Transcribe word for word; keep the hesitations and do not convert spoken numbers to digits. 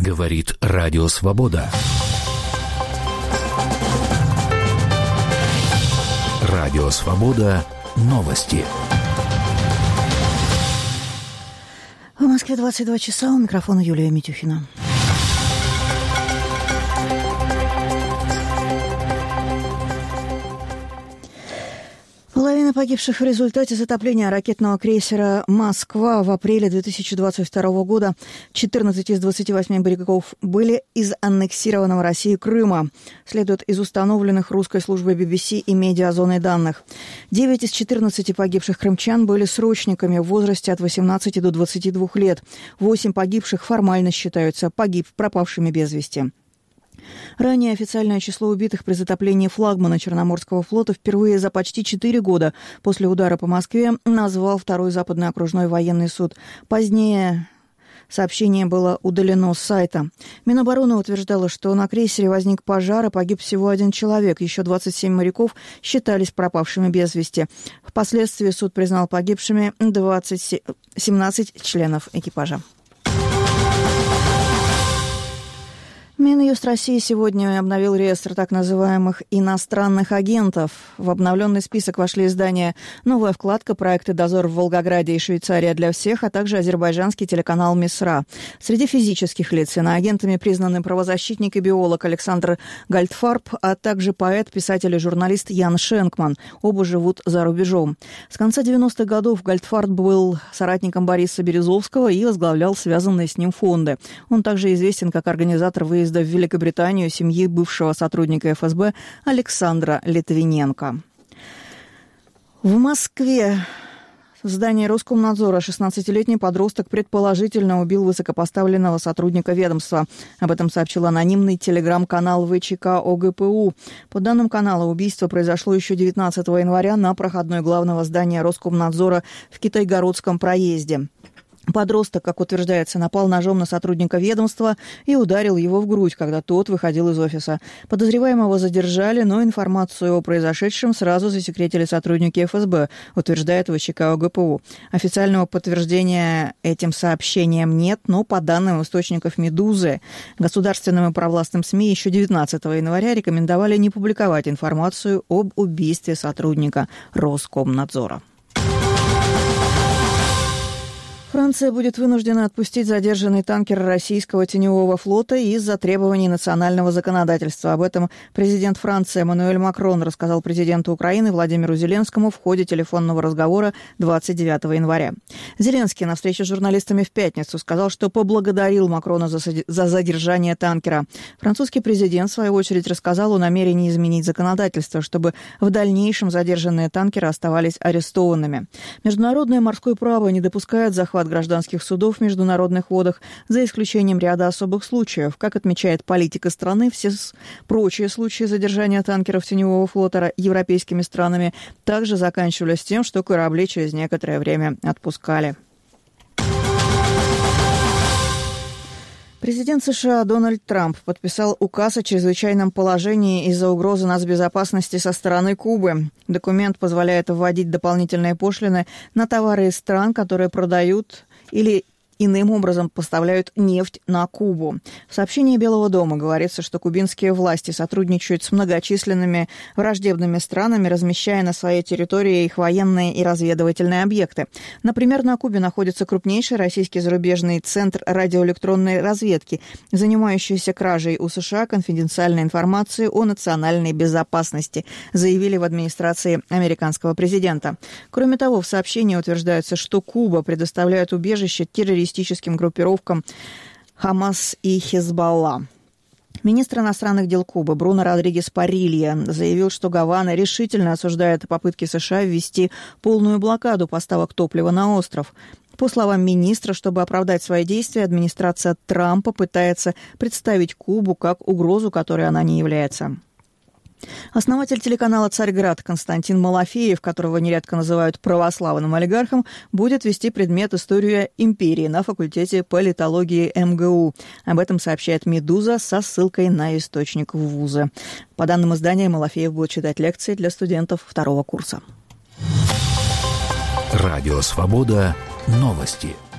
Говорит Радио Свобода. Радио Свобода. Новости. В Москве двадцать два часа. У микрофона Юлия Митюхина. Половина погибших в результате затопления ракетного крейсера «Москва» в апреле две тысячи двадцать второго года. четырнадцать из двадцати восьми берегов были из аннексированного Россией Крыма. Следует из установленных русской службой би би си и медиазоной данных. девять из четырнадцати погибших крымчан были срочниками в возрасте от восемнадцати до двадцати двух лет. восемь погибших формально считаются погиб пропавшими без вести. Ранее официальное число убитых при затоплении флагмана Черноморского флота впервые за почти четыре года после удара по Москве назвал Второй Западный окружной военный суд. Позднее сообщение было удалено с сайта. Минобороны утверждало, что на крейсере возник пожар, и погиб всего один человек. Еще двадцать семь моряков считались пропавшими без вести. Впоследствии суд признал погибшими двадцать, семнадцать членов экипажа. Минюст России сегодня обновил реестр так называемых иностранных агентов. В обновленный список вошли издания «Новая вкладка», проекты «Дозор в Волгограде» и «Швейцария для всех», а также азербайджанский телеканал «Мисра». Среди физических лиц иноагентами признаны правозащитник и биолог Александр Гальдфарб, а также поэт, писатель и журналист Ян Шенкман. Оба живут за рубежом. С конца девяностых годов Гальдфарб был соратником Бориса Березовского и возглавлял связанные с ним фонды. Он также известен как организатор выезда в Великобританию семьи бывшего сотрудника эф эс бэ Александра Литвиненко. В Москве в здании Роскомнадзора шестнадцатилетний подросток предположительно убил высокопоставленного сотрудника ведомства. Об этом сообщил анонимный телеграм-канал вэ че ка о гэ пэ у. По данным канала, убийство произошло еще девятнадцатого января на проходной главного здания Роскомнадзора в Китайгородском проезде. Подросток, как утверждается, напал ножом на сотрудника ведомства и ударил его в грудь, когда тот выходил из офиса. Подозреваемого задержали, но информацию о произошедшем сразу засекретили сотрудники эф эс бэ, утверждает вэ че ка о гэ пэ у. Официального подтверждения этим сообщениям нет, но по данным источников «Медузы», государственным и провластным СМИ еще девятнадцатого января рекомендовали не публиковать информацию об убийстве сотрудника Роскомнадзора. Франция будет вынуждена отпустить задержанный танкер российского теневого флота из-за требований национального законодательства. Об этом президент Франции Эммануэль Макрон рассказал президенту Украины Владимиру Зеленскому в ходе телефонного разговора двадцать девятого января. Зеленский на встрече с журналистами в пятницу сказал, что поблагодарил Макрона за, за задержание танкера. Французский президент, в свою очередь, рассказал о намерении изменить законодательство, чтобы в дальнейшем задержанные танкеры оставались арестованными. Международное морское право не допускает захвата гражданских судов в международных водах, за исключением ряда особых случаев. Как отмечает политика страны, все прочие случаи задержания танкеров теневого флота европейскими странами также заканчивались тем, что корабли через некоторое время отпускали. Президент США Дональд Трамп подписал указ о чрезвычайном положении из-за угрозы нацбезопасности со стороны Кубы. Документ позволяет вводить дополнительные пошлины на товары из стран, которые продают или иным образом поставляют нефть на Кубу. В сообщении Белого дома говорится, что кубинские власти сотрудничают с многочисленными враждебными странами, размещая на своей территории их военные и разведывательные объекты. Например, на Кубе находится крупнейший российский зарубежный центр радиоэлектронной разведки, занимающийся кражей у США конфиденциальной информации о национальной безопасности, заявили в администрации американского президента. Кроме того, в сообщении утверждается, что Куба предоставляет убежище террористам, террористическим группировкам Хамас и Хезболла. Министр иностранных дел Кубы Бруно Родригес Парилья заявил, что Гавана решительно осуждает попытки США ввести полную блокаду поставок топлива на остров. По словам министра, чтобы оправдать свои действия, администрация Трампа пытается представить Кубу как угрозу, которой она не является. Основатель телеканала «Царьград» Константин Малафеев, которого нередко называют православным олигархом, будет вести предмет «История империи» на факультете политологии эм гэ у. Об этом сообщает «Медуза» со ссылкой на источник вуза. По данным издания, Малафеев будет читать лекции для студентов второго курса. Радио «Свобода». Новости.